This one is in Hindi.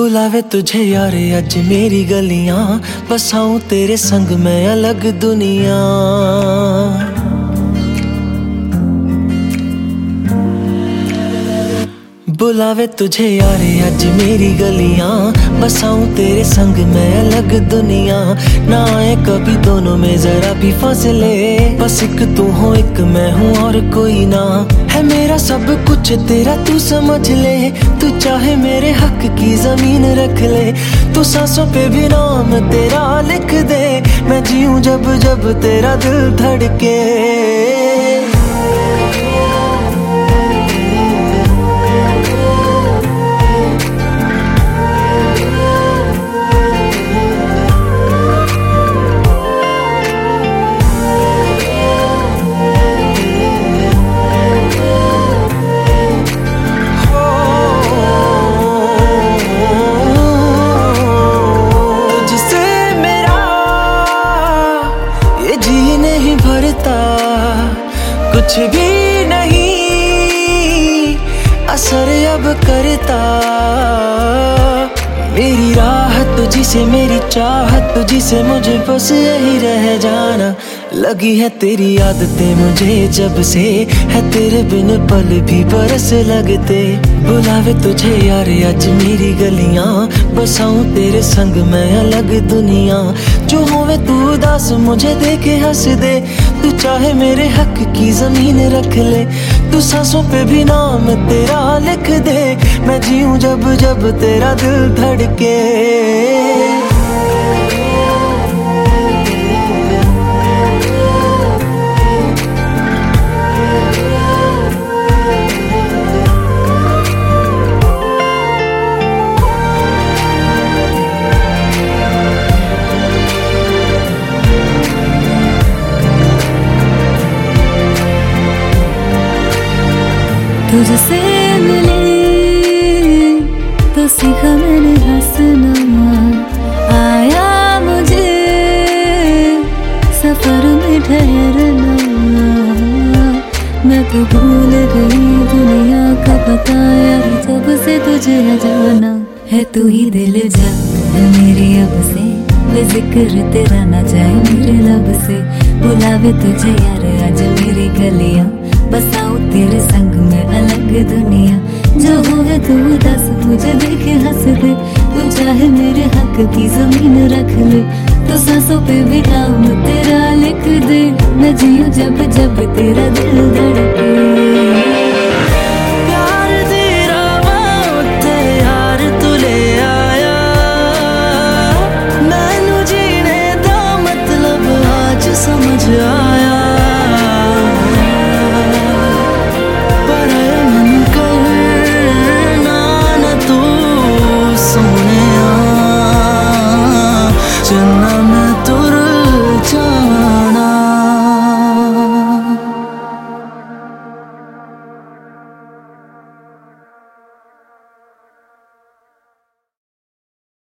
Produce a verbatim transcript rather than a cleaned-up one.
बुलावे तुझे यार अज मेरी गलियां, बसाऊं तेरे संग मैं अलग दुनिया। बुलावे तुझे यार अज मेरी गलियां, बसाऊं तेरे संग मैं अलग दुनिया। ना आए कभी दोनों में जरा भी फासले, बस एक तू हो एक मैं हूँ और कोई ना। है मेरा सब कुछ तेरा तू समझ ले, तू चाहे मेरे हक की जमीन रख ले। तू सांसों पे भी नाम तेरा लिख दे, मैं जीऊं जब जब तेरा दिल धड़के। कुछ भी नहीं असर अब करता, मेरी राह तुझी से मेरी चाहत तुझी से, मुझे बस यही रह जाना। लगी है तेरी आदतें मुझे जब से, है तेरे बिन पल भी बरस लगते। बुलावे तुझे यार अज मेरी गलियां, बसाऊं तेरे संग मैं अलग दुनिया। जो होवे तू उदास मुझे देखे हंस दे, तू चाहे मेरे हक की जमीन रख ले। तू सांसों पे भी नाम तेरा लिख दे, मैं जीऊं जब जब तेरा दिल धड़के। तुझसे मिली तो सीखा मैंने हंसना, आया मुझे सफर में ठहरना। मैं तो भूल गई दुनिया का पता यार, जब से तुझे जाना है। तू ही दिल जा मेरी अब से, बेजिक्र तेरा ना जाए मेरे लब से। बुलावे तुझे यार आज मेरी गलियां, बसाऊं तेरे संग में अलग दुनिया। जो होवे तू दस मुझे देखे हंस दे, तू चाहे मेरे हक की जमीन रख ले। तो सांसों पे भी नाम तेरा लिख दे, मैं जीऊं जब जब तेरा दिल